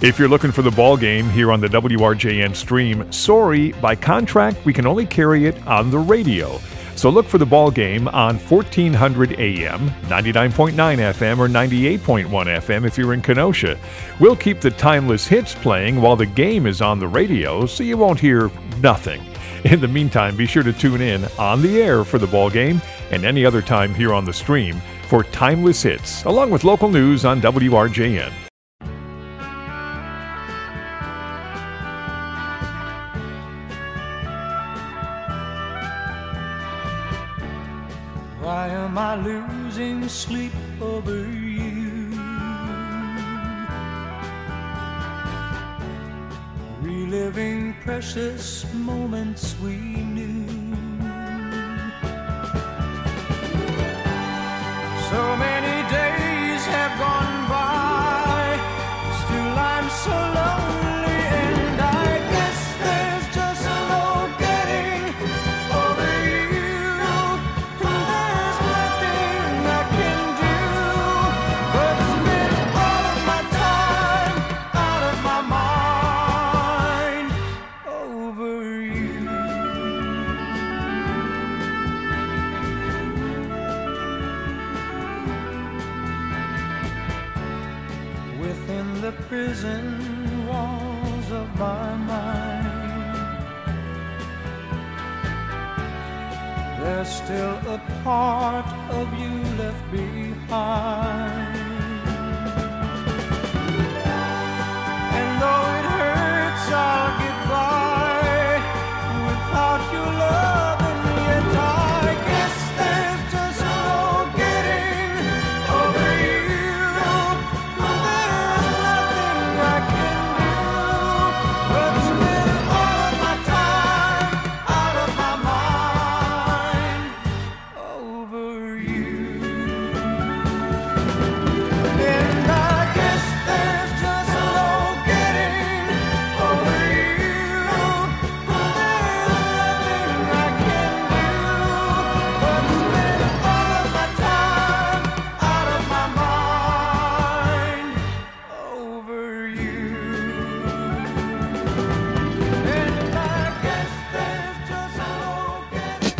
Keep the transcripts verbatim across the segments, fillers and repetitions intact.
If you're looking for the ball game here on the W R J N stream, sorry, by contract, we can only carry it on the radio. So look for the ball game on fourteen hundred A M, ninety-nine point nine F M, or ninety-eight point one F M if you're in Kenosha. We'll keep the timeless hits playing while the game is on the radio, so you won't hear nothing. In the meantime, be sure to tune in on the air for the ball game and any other time here on the stream for timeless hits, along with local news on W R J N. Why am I losing sleep over you? Reliving precious moments we knew. So many days have gone by, still I'm so lonely, and I guess there's just no getting over you. There's nothing I can do but spend all of my time out of my mind over you. Within the prison walls of my mind, there's still a part of you left behind. And though it hurts, I'll get by without your love, and yet I guess there's just no getting over you. There's nothing I can do but spend all of my time out of my mind over you. And I guess there's just no getting over you. There's nothing I can do but spend all of my time out of my mind over you. And I guess there's just no getting.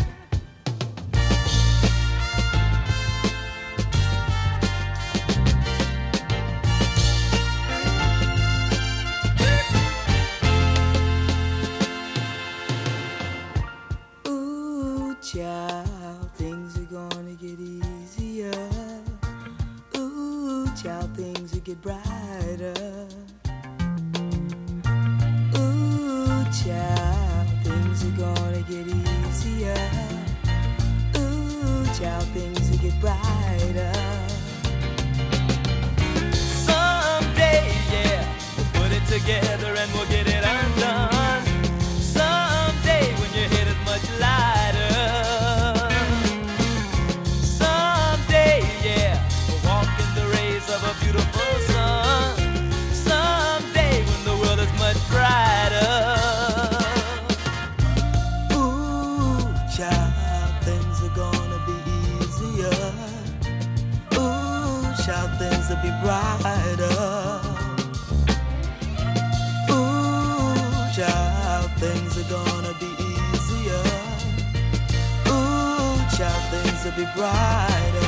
Ooh, child, things are gonna get easier. Ooh, child, things will get brighter. Ooh, child, things are gonna get easier. Ooh, child, things will get brighter. Someday, yeah, we'll put it together and we'll get it undone. Someday when your head is much lighter. Someday, yeah, we'll walk in the rays of a beautiful sun. Someday when the world is much brighter. Ooh, child, things are gonna be easier. Ooh, child, things will be brighter. Ooh, child, things are gonna be easier. Ooh, child, things will be brighter.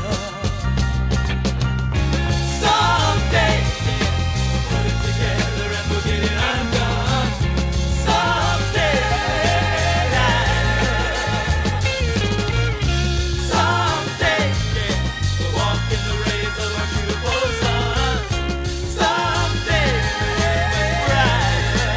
Someday, yeah, we'll put it together and we'll get it undone. Someday, someday, yeah, we'll walk in the rays of a beautiful sun. Someday, much brighter.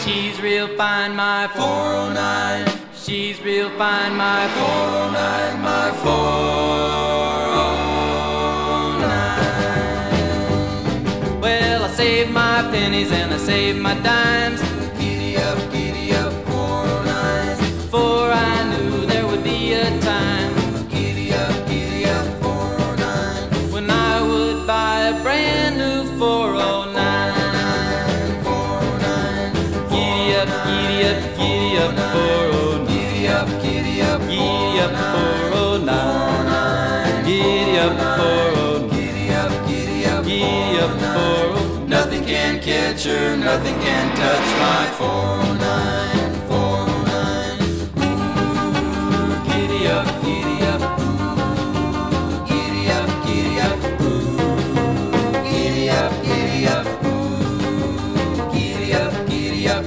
She's real fine, my four oh nine. She's real fine, my four oh nine, my four oh nine. Well, I saved my pennies and I saved my dimes. Giddy up, giddy up, four oh nine. For I knew there would be a time. Giddy up, giddy up, four oh nine. When I would buy a brand new four oh nine. Giddy up, giddy up, giddy up, four oh nine. Giddy up, giddy up, giddy up, four oh nine. Giddy up, four oh nine. Giddy up, giddy up, giddy up, four oh nine. Nothing can catch her, nothing can touch my four oh nine, four oh nine. Ooh, giddy up, giddy up, ooh, giddy up, giddy up, ooh, giddy up, giddy up, ooh, giddy up, giddy up.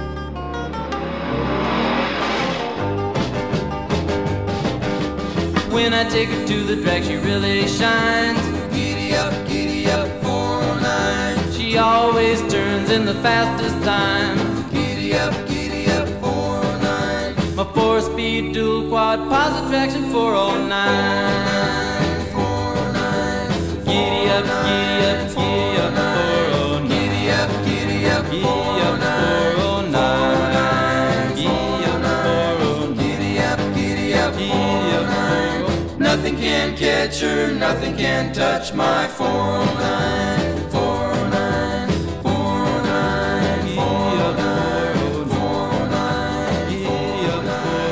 When I take her to the drag, she really shines. Giddy up, giddy up, four oh nine. She always turns in the fastest time. Giddy up, giddy up, four oh nine. My four-speed dual quad positive traction four oh nine. four oh nine. Giddy up, giddy up, giddy up, four oh nine. Giddy up, giddy up, giddy up, four oh nine. Giddy up, four oh nine. Giddy up, giddy up, giddy up, four oh nine. Nothing can catch her, nothing can touch my four oh nine, four oh nine, four oh nine, four oh nine, four oh nine, four oh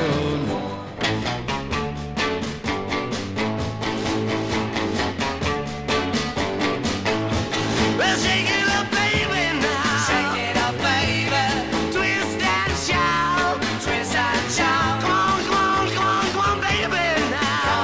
nine. Well, shake it up, baby, now. Shake it up, baby. Twist and shout, twist and shout. Come on, come on, come on, come on, baby, now.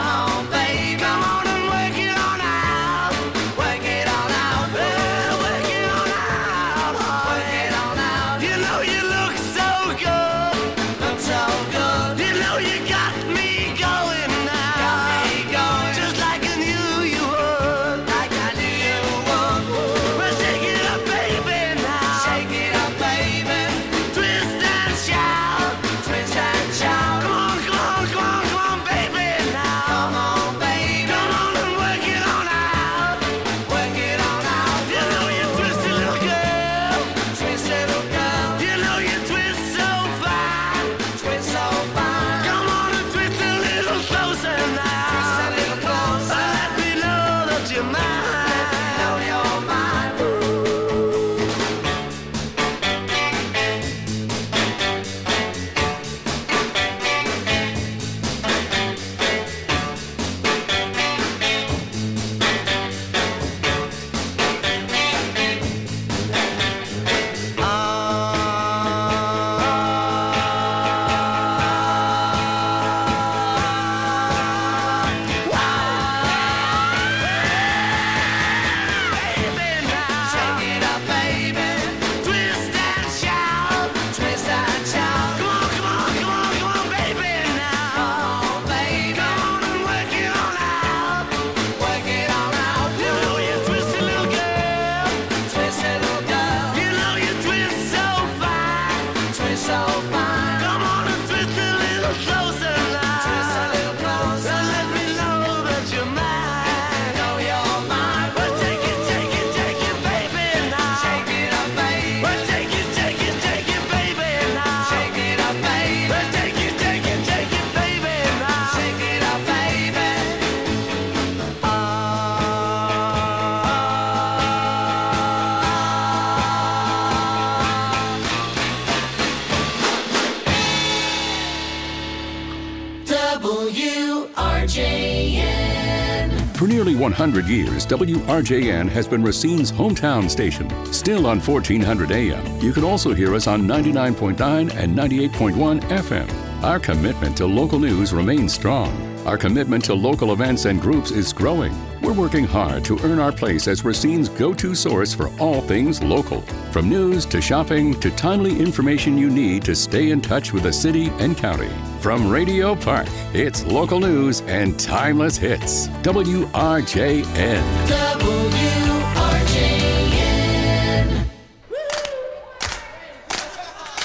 For nearly one hundred years, W R J N has been Racine's hometown station. Still on fourteen hundred A M, you can also hear us on ninety-nine point nine and ninety-eight point one F M. Our commitment to local news remains strong. Our commitment to local events and groups is growing. We're working hard to earn our place as Racine's go-to source for all things local. From news to shopping to timely information you need to stay in touch with the city and county. From Radio Park, it's local news and timeless hits. W R J N. W R J N.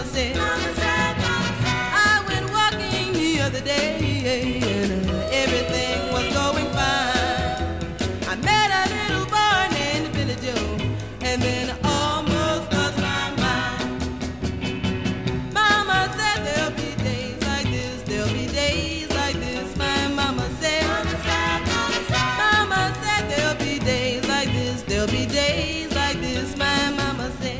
said, Mama said, Mama said, I went walking the other day and uh, everything was going fine. I met a little boy named Billy Joe and then almost lost my mind. Mama said there'll be days like this, there'll be days like this. My mama said, Mama said, Mama said, Mama said there'll be days like this, there'll be days like this. My mama said.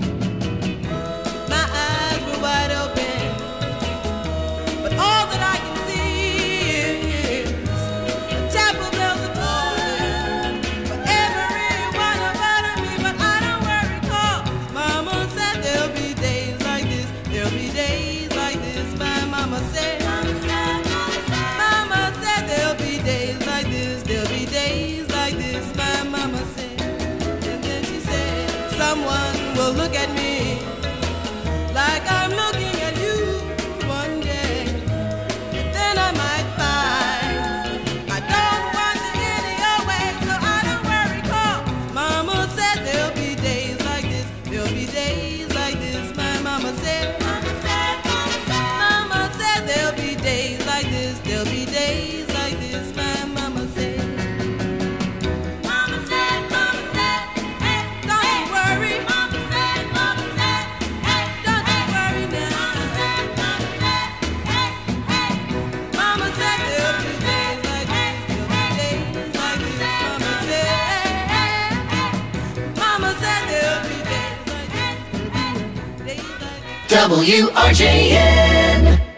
My eyes were wide open, but all that I can see is the chapel bells are tolling for everyone about me. But I don't worry, 'cause Mama said there'll be days like this, there'll be days like this. My mama said, Mama said, Mama said, Mama said there'll be days like this, there'll be days like this. My mama said, and then she said, someone will look at me like I'm looking at you one day, and then I might find I don't want you any your way. So I don't worry, 'cause Mama said there'll be days like this, there'll be days like this. My mama said, Mama said, Mama said, Mama said there'll be days like this, there'll be days like this. My mama said, Mama said, Mama said, hey, don't you worry. Mama said, Mama said, hey, don't you worry now. Mama said, Mama said, hey, hey. Mama said there'll be days like this, there'll be days like this. Mama said, hey, hey. Mama said there'll be days like this, there'll be days like this. W R J N.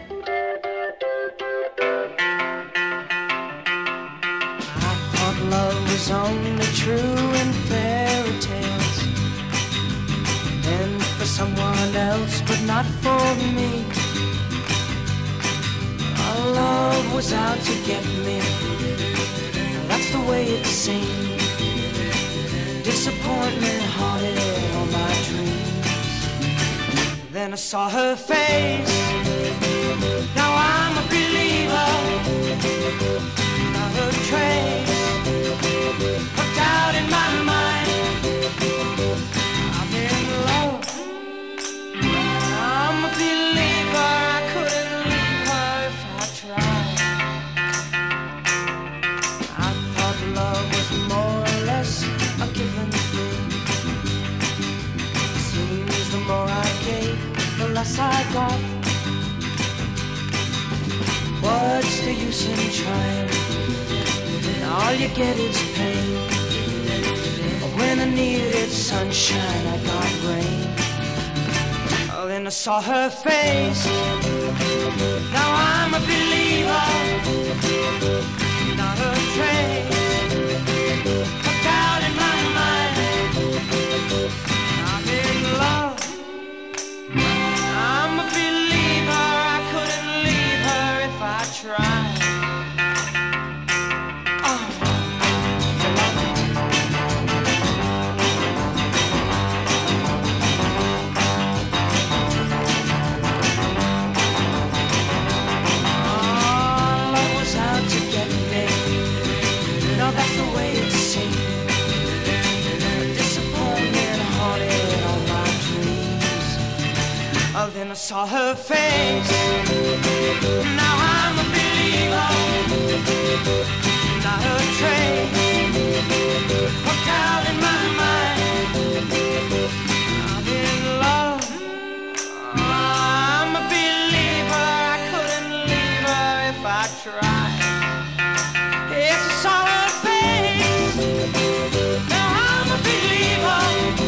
I thought love was only true in fairy tales and for someone else, but not for me. Our love was out to get me. That's the way it seemed. Disappointment haunted all my dreams. Then I saw her face. Now I'm a believer. Not a trace of doubt in my mind. I'm in love. I'm a believer. I couldn't leave her if I tried. I thought love was more or less a given thing. Seems the more I gave, the less I got. What's the use in trying? All you get is pain. When I needed sunshine, I got rain. Oh, then I saw her face. Now I'm a believer. Not a trace of doubt in my mind. I'm in love. I'm a believer. I couldn't leave her if I tried. Then I saw her face. Now I'm a believer. Not a trace of doubt in my mind. I'm in love. I'm a believer. I couldn't leave her if I tried. Yes, I saw her face. Now I'm a believer.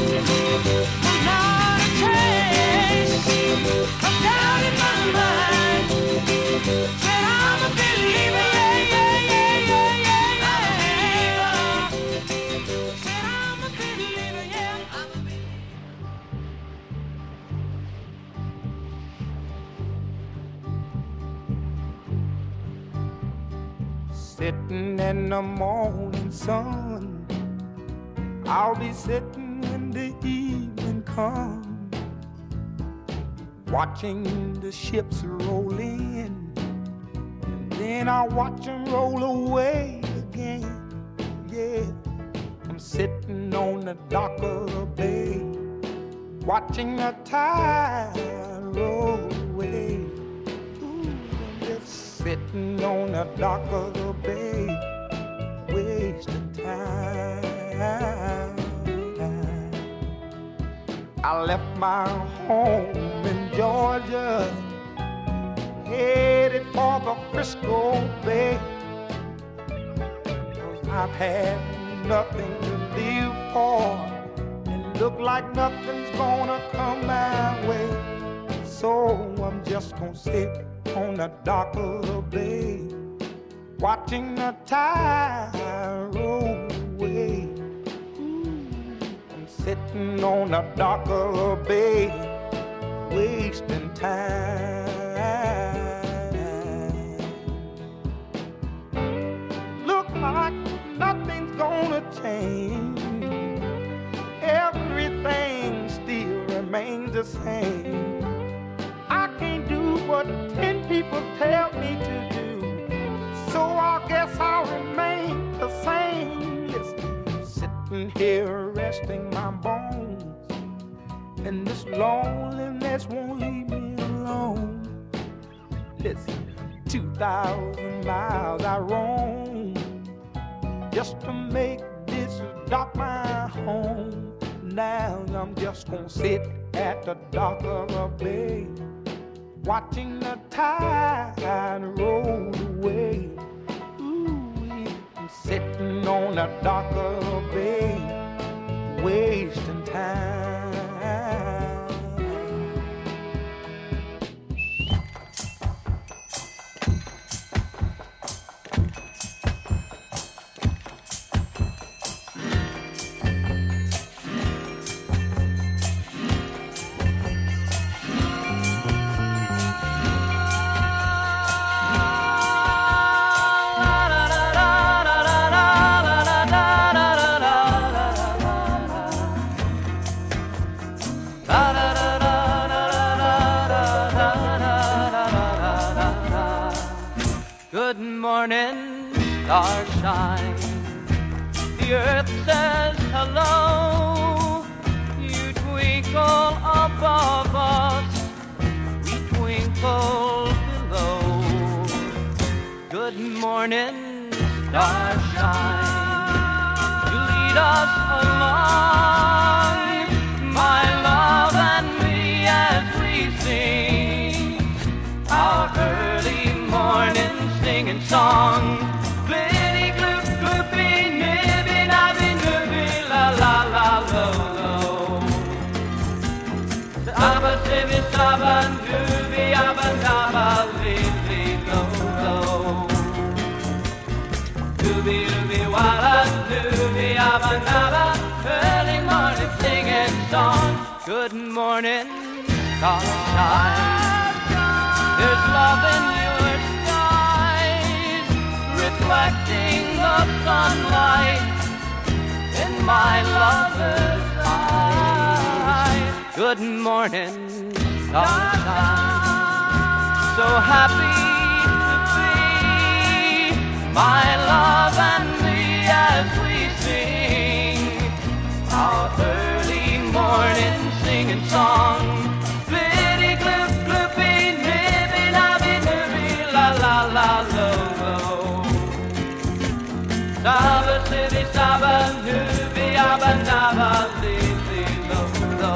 Not a trace of doubt in my mind. Said I'm a believer, yeah, yeah, yeah, yeah, yeah, yeah. Said I'm a believer, yeah, I'm a believer. Sitting in the morning sun, I'll be sitting when the evening comes, watching the ships roll in, and then I'll watch them roll away again. Yeah, I'm sitting on the dock of the bay, watching the tide roll away. Ooh, I'm just sitting on the dock of the bay, wasting time. I left my home in Georgia, headed for the Frisco Bay. Cause I've had nothing to live for, and look like nothing's gonna come my way. So I'm just gonna sit on the dock of the bay, watching the tide roll away. Sitting on the dock of the bay, wasting time. Look like nothing's gonna change. Everything still remains the same. I can't do what ten people tell me to do, so I guess I'll remain the same. Listen, sitting here resting my bones, and this loneliness won't leave me alone. Listen, two thousand miles I roam just to make this dock my home. Now I'm just gonna sit at the dock of the bay, watching the tide roll away. Sitting on the dock of the bay, wasting time. Good morning, starshine. The earth says hello. You twinkle above us, we twinkle below. Good morning, starshine. You lead us along, my love and me, as we sing our early morning singing song. Glitty gloop gloopy nibby nabby nibby la la la lo lo. Abba sibby sabba nubby abba nabba li li lo lo. Dooby dooby walla dooby abba nabba. Early morning singing song. Good morning, starshine. There's love in your skies, reflecting the sunlight in my lover's eyes. Good morning, sunshine. So happy to be, my love and me, as we sing our early morning singing song. Glitty gloop gloopy nibby nabby nibby la la la lo lo. Saba sibby saba nubby abba nabba li li lo lo.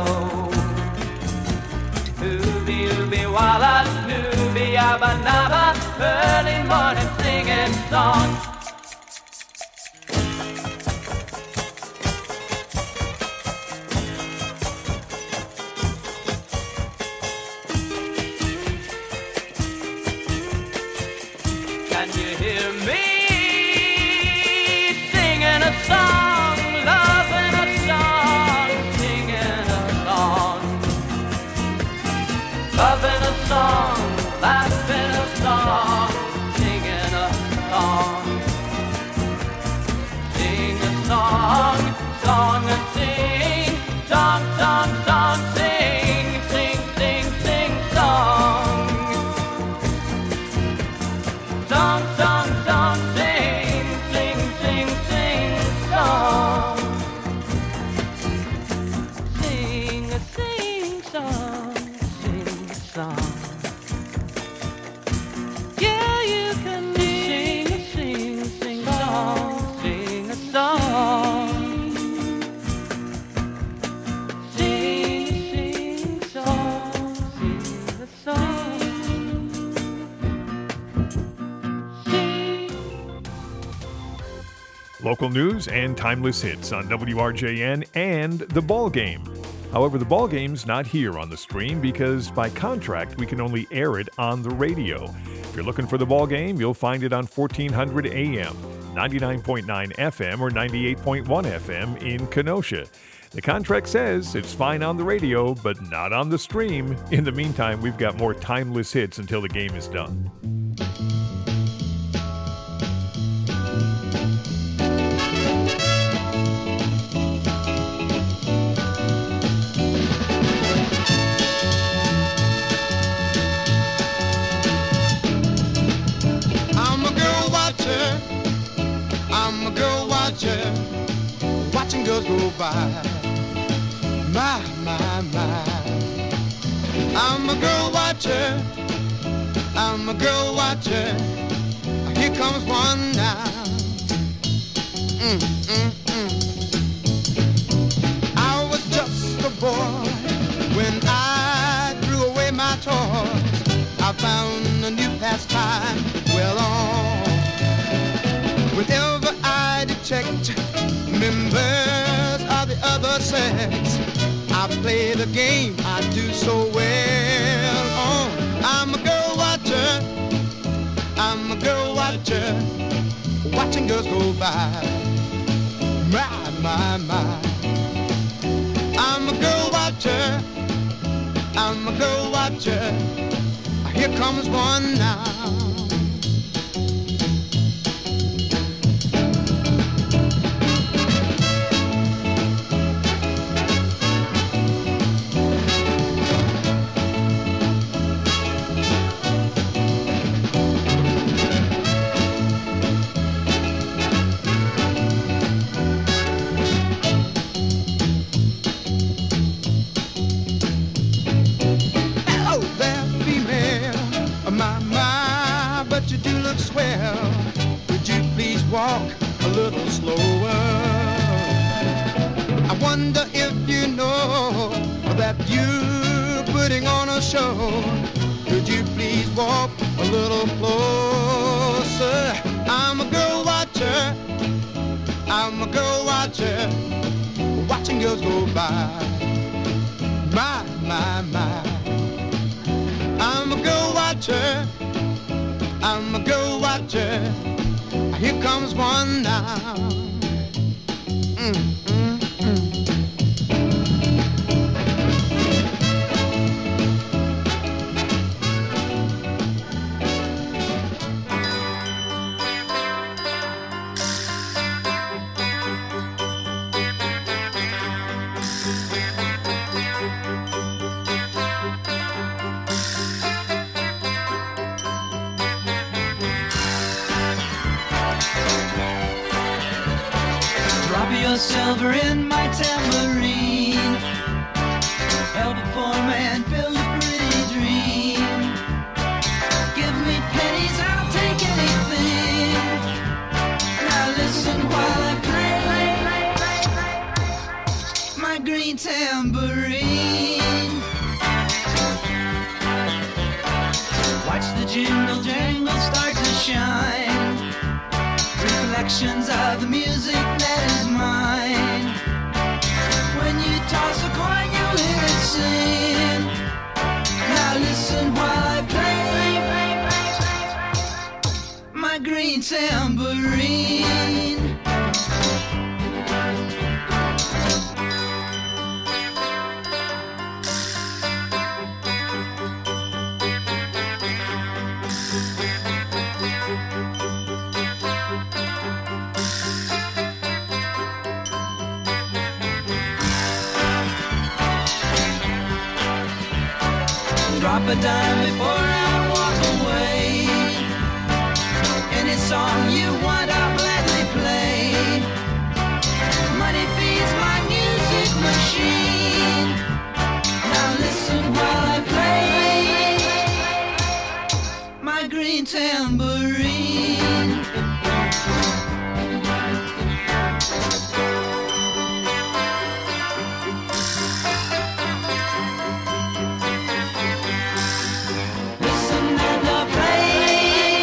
Ooby ooby walla nubby abba nabba. Early morning singing song. Can you hear me singing a song, loving a song, singing a song, loving a song, laughing a song, singing a song, sing a song, song and sing, song, song, song, sing, sing, sing, sing, song. Song, song, song, sing, sing, sing, sing, song. Sing, sing. song. Yeah, you can sing, sing, sing a song, sing a song. Sing, sing a song, sing a song. Local news and timeless hits on W R J N and The Ball Game. However, The Ball Game's not here on the stream because by contract we can only air it on the radio. If you're looking for The Ball Game, you'll find it on fourteen hundred A M, ninety-nine point nine F M, or ninety-eight point one F M in Kenosha. The contract says it's fine on the radio, but not on the stream. In the meantime, we've got more timeless hits until the game is done. I'm a girl watcher, watching girls go by. My, my, my. I'm a girl watcher, I'm a girl watcher. Here comes one now. Mm, mm, mm. I was just a boy when I threw away my toys. I found a new pastime well on. Whenever I detect members of the other sex, I play the game I do so well on. I'm a girl watcher, I'm a girl watcher, watching girls go by. My, my, my. I'm a girl watcher, I'm a girl watcher. Here comes one now. Walk a little slower. I wonder if you know that you're putting on a show. Could you please walk a little closer? I'm a girl watcher, I'm a girl watcher, watching girls go by. My, my, my. I'm a girl watcher, I'm a girl watcher. Here comes one now. Mm, mm, mm. Your silver in my tambourine. Help a poor man build a pretty dream. Give me pennies, I'll take anything. Now listen while I play my green tambourine. Watch the jingle jangle start to shine. Reflections of the music that is mine. When you toss a coin, you'll hear it sing. Now listen while I play my green tambourine. Drop a dime before I walk away. Any song you want, I'll gladly play. Money feeds my music machine. Now listen while I play playing tambourine. Listen and I play.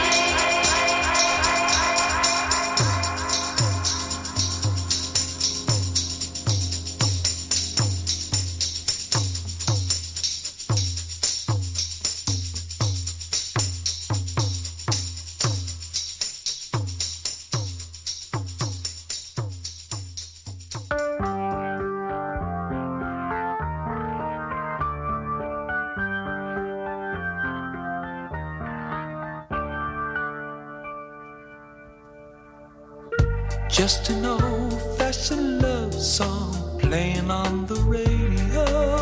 Just an old-fashioned love song playing on the radio,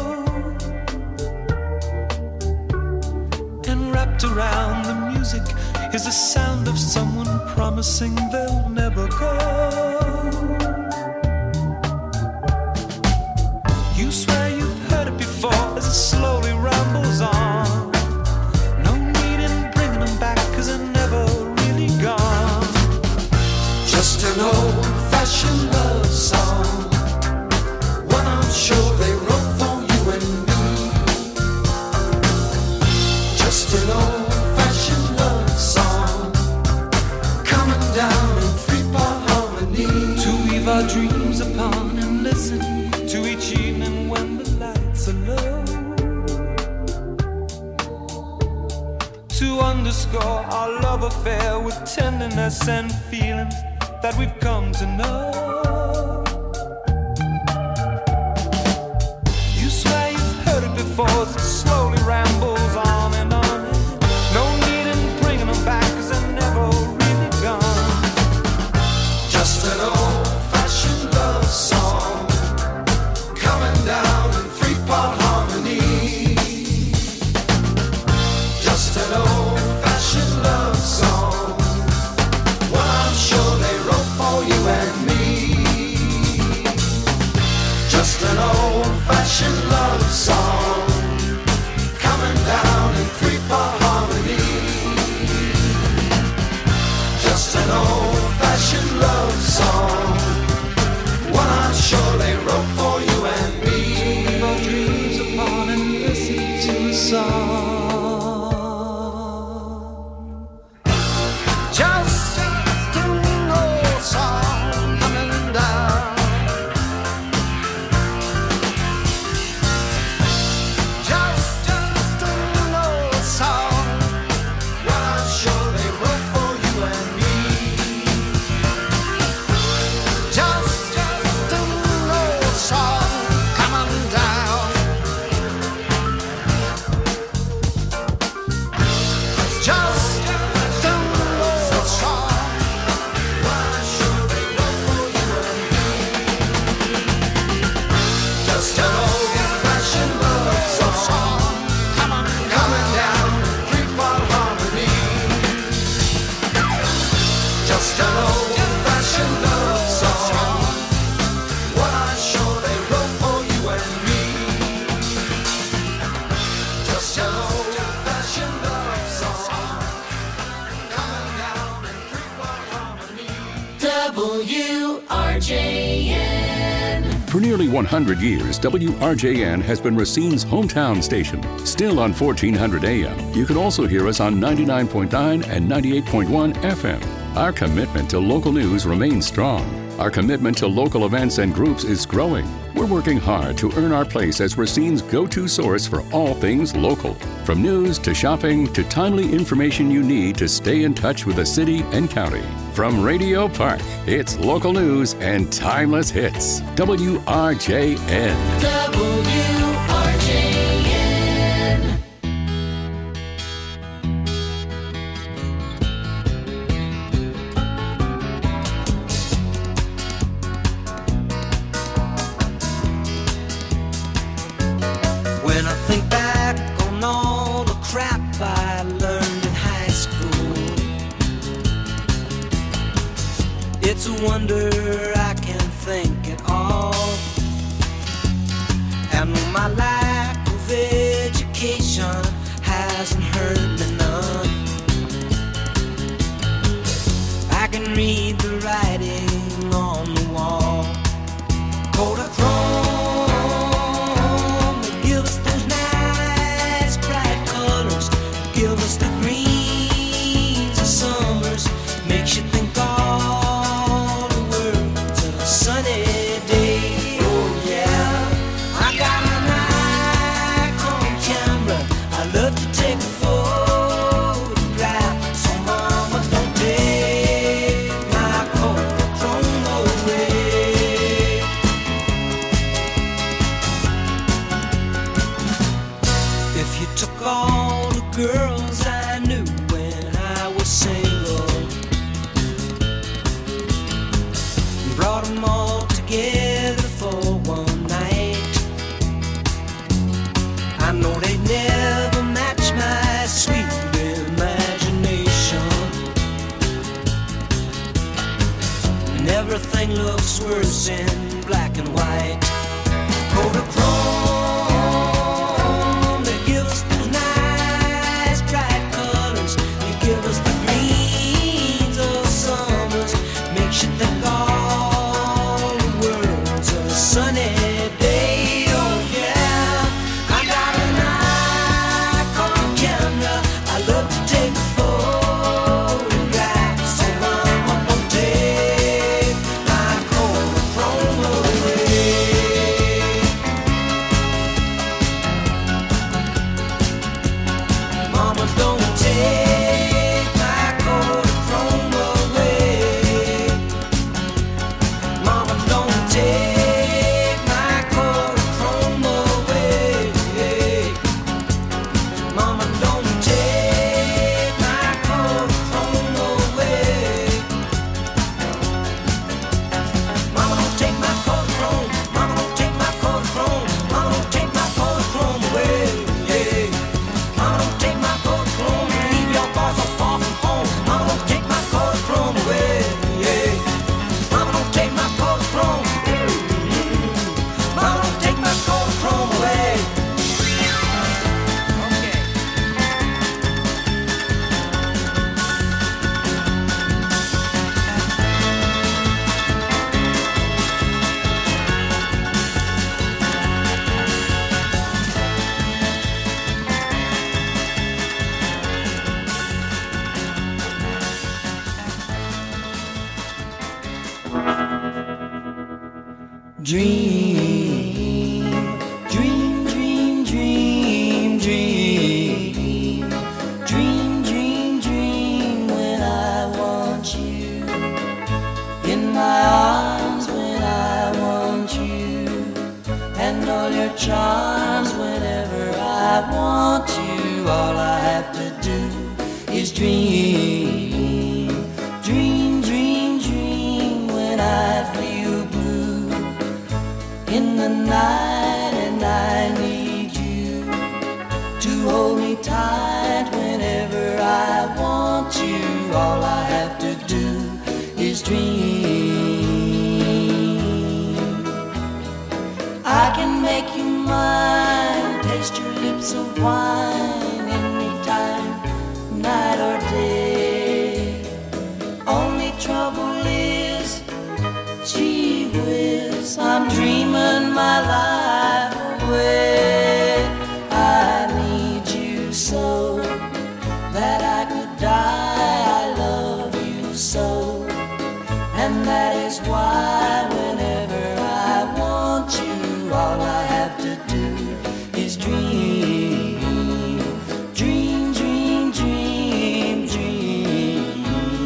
and wrapped around the music is the sound of someone promising they'll never go. You swear you've heard it before as it slowly rambles on. No need in bringing them back 'cause they're never really gone. Just an old-fashioned love song, one I'm sure they wrote for you and me. Just an old-fashioned love song, coming down in three-part harmony, to weave our dreams upon and listen to each evening when the lights are low, to underscore our love affair with tenderness and feeling that we've come to know. You swear you've heard it before as it slowly rambles on and on. No need in bringing them back 'cause they're never really gone. Just an old-fashioned love song, coming down in three-part harmony. Just an old-fashioned love song, one I'm sure they wrote for you and me. Just an old-fashioned love song, coming down in three-part harmony. Just an old-fashioned love song, one I'm sure they wrote for you and me. To weave our dreams upon and listen to the song. Just an old song coming down. Just, just an old song, what I'm sure they wrote for you and me. Just, just an old song coming down. Just an old song, what I'm sure they wrote for you and me. Just an old-fashioned love song, coming, coming down, three-part harmony. Just an old-fashioned love song, what I'm sure they wrote for you and me. Just an old-fashioned love song, coming down in three-part harmony. W R J N. For nearly one hundred years, W R J N has been Racine's hometown station. Still on fourteen hundred A M, you can also hear us on ninety-nine point nine and ninety-eight point one F M. Our commitment to local news remains strong. Our commitment to local events and groups is growing. We're working hard to earn our place as Racine's go-to source for all things local. From news to shopping to timely information you need to stay in touch with the city and county. From Radio Park, it's local news and timeless hits. W R J N. W R J N. When I think back on all the crap I learned in high school, it's a wonder I can think at all. And my lack of education hasn't hurt me none. give us the greens of summers, makes you think all the world's a sunny day. Oh yeah, I got a Nikon camera, I love to take a photograph. So mama, don't take my Kodachrome away. If you took all the girls I knew when I was single and brought them all together for one night, I know they'd never match my sweet imagination. And everything looks worse in black and white. Kodachrome, they give us those nice bright colors. They give us the greens of summers, makes you think all the world's a sunny day. Oh yeah, I got a Nikon camera, I love to take photographs. So mama, don't take my Kodachrome away. Mama, don't take my Kodachrome away. Mama, don't take my Kodachrome away. Mama, don't take my Kodachrome away. Mama, don't take my Kodachrome. Mama, don't take my Kodachrome. Mama, don't take my Kodachrome away. Mama, don't take my Kodachrome. Leave your boys so far from home. Mama, don't take my Kodachrome away. Mama, don't take my Kodachrome. Mama, don't take my Kodachrome away. Okay. Dream, dream, dream, dream, dream, dream, dream, dream when I want you in my arms, when I want you, and all your charms whenever I want you. All I have to do is dream, dream, dream, dream when I feel blue in the night and I need you to hold me tight whenever I want you. All I have to do is dream. I can make you mine, taste your lips of wine anytime, night or day. Only trouble is, gee whiz, I'm dreaming my life away. I need you so that I could die. I love you so, and that is why whenever I want you, all I have to do is dream, dream, dream, dream, dream.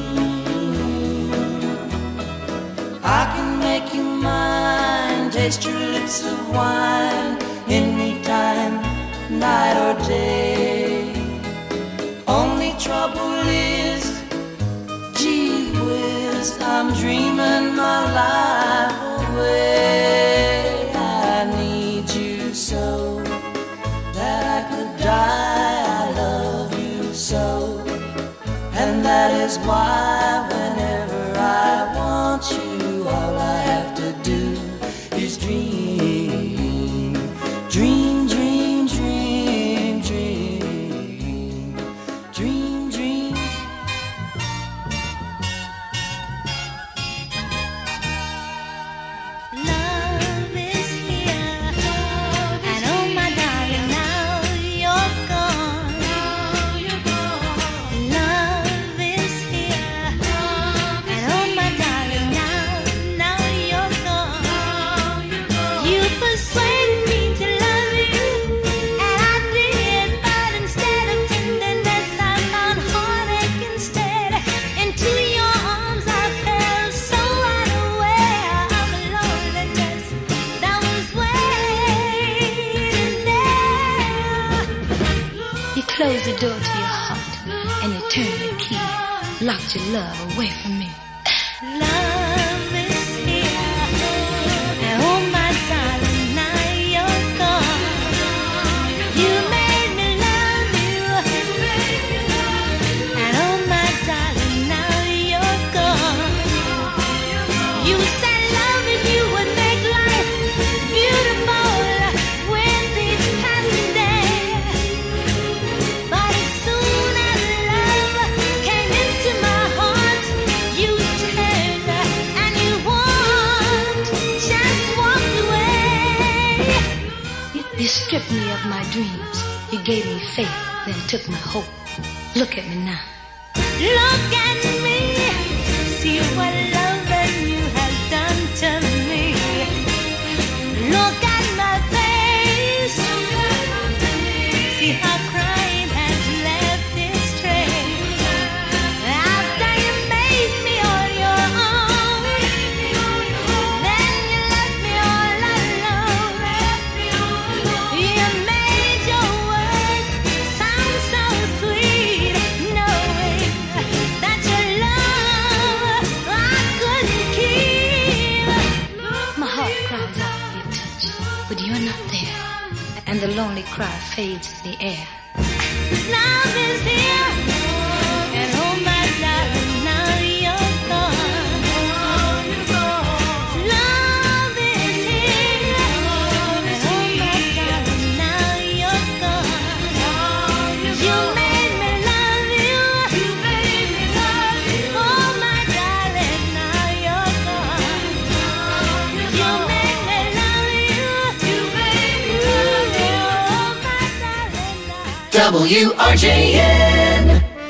I can make you mine, taste your lips of wine anytime, night or day. Only trouble is, gee whiz, I'm dreaming my life away. I need you so that I could die. I love you so, and that is why whenever I want you, all I have to do is dream, dream, dream, dream, dream, dream, dream. Love is here, and oh my darling, now you're gone. closed the door to your heart and you turned the key, locked your love away from me. Love is here, and oh my darling, now you're gone. You made me love you, and oh my darling, now you're gone. You said loving you would make life beautiful with each passing day. But as soon as love came into my heart, you turned and you walked, just walked away. You, you stripped me of my dreams. You gave me faith, then took my hope. Look at me now. Look at me. See what loving you has done to me. Look at my face. See how crying has left its trace. After you made me on your own, then you left me all alone. You made your words sound so sweet, knowing that your love I couldn't keep. My heart cries out for your touch, but you're not there, and the lonely cry fades in the air. Love is here, and oh my darling, now you're gone. Love is here, and oh my darling, now you're gone. You made me love you, oh my darling, now you're gone. You made me love you, oh my darling, now. W R J N.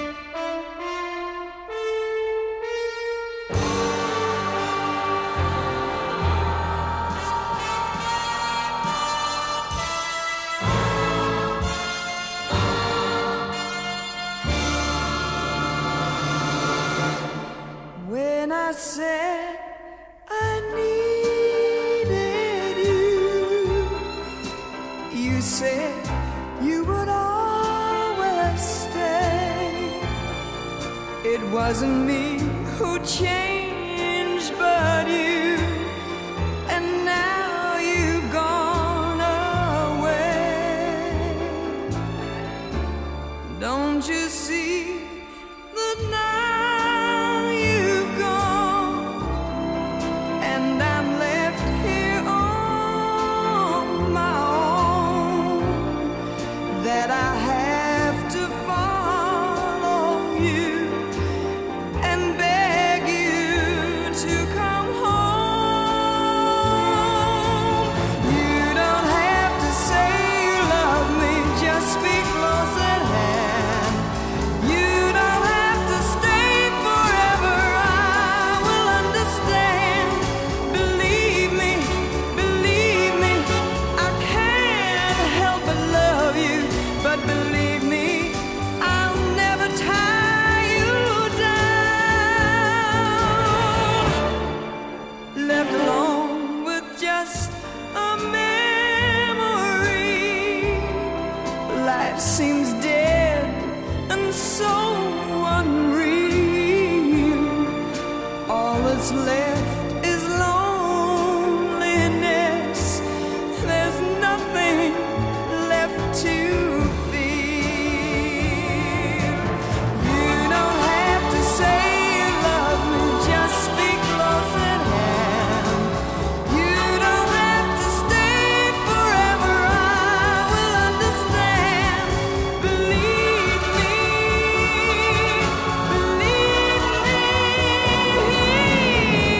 When I said I needed you, you said you would always stay. It wasn't me who changed, but you, and now you've gone away. Don't you see that now you've gone, and I'm left here on my own, that I have to follow you and beg you to come home. You don't have to say you love me, just speak close at hand. You don't have to stay forever, I will understand. Believe me, believe me, I can't help but love you. But believe me, I'll never tie you down. Left alone with just a memory, life seems dead and so unreal. All that's left is loneliness. There's nothing left to feel. You don't have to say you love me, just speak close at hand. You don't have to stay forever, I will understand. Believe me, believe me.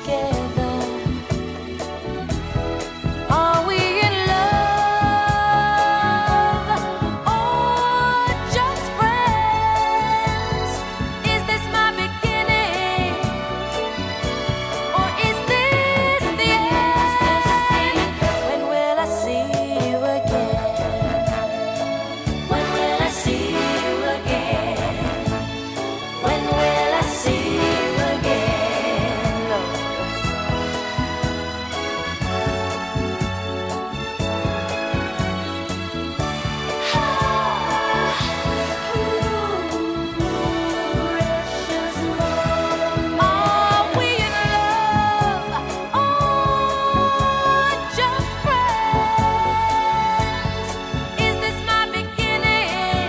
together. Are we in love or just friends? Is this my beginning or is this the end? When will I see you again? When will I see you again? When will I see you again, Lord? Precious Lord, are we in love or just friends? Is this my beginning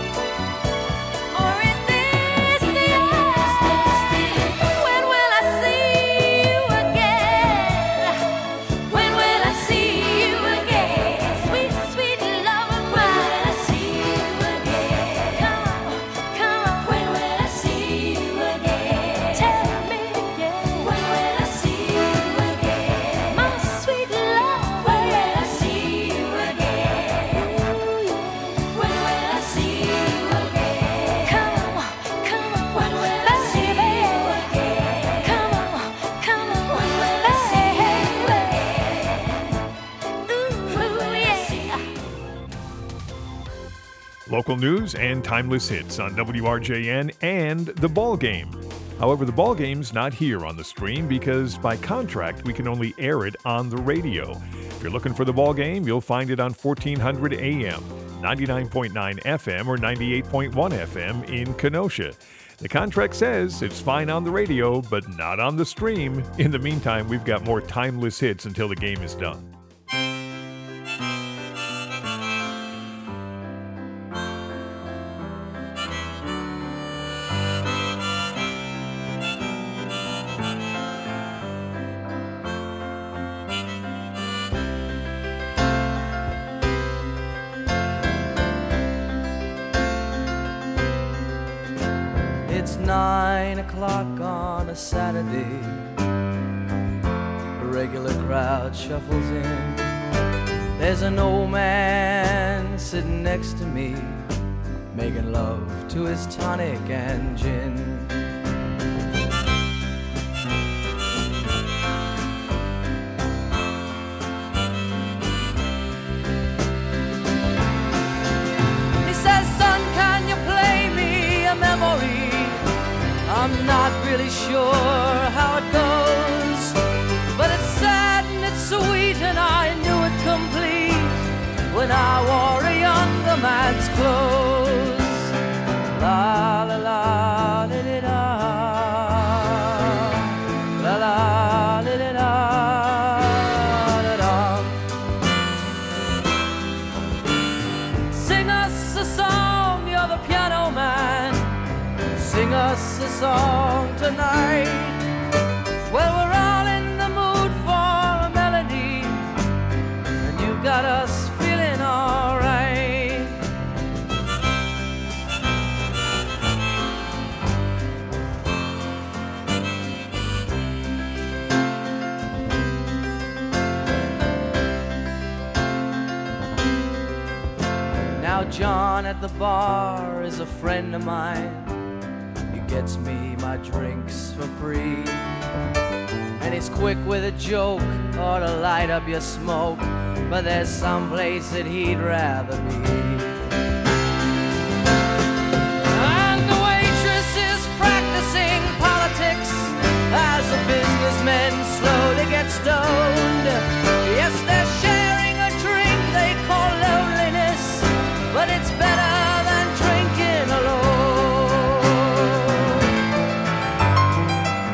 or is this the end? When will I see you again? When will I see you again? Sweet, sweet love of mine. When will I see you again? Come on, come on. When will I see you again? Tell me again. When will I see you again? My sweet love. When will I see you again? When will I see you again? Come on, come on. When will I see you again? Come on, come on. When will I see you again? Ooh, yeah. Local news and timeless hits on W R J N and The Ball Game. However, The Ball Game's not here on the stream because by contract we can only air it on the radio. If you're looking for The Ball Game, you'll find it on fourteen hundred A M, ninety-nine point nine F M or ninety-eight point one F M in Kenosha. The contract says it's fine on the radio, but not on the stream. In the meantime, we've got more timeless hits until the game is done. It's nine o'clock on a Saturday. A regular crowd shuffles in. There's an old man sitting next to me, making love to his tonic and gin. He says, son, can you play me a memory? I'm not really sure how it goes, but it's sad and it's sweet, and I knew it complete when I wore a younger man's clothes. La la la li li da, la la li li da, da da. Sing us a song, you're the piano man. Sing us a song tonight. Well, we're all in the mood for a melody, and you've got us feeling alright. Now John at the bar is a friend of mine. Gets me my drinks for free, and he's quick with a joke or to light up your smoke, but there's some place that he'd rather be.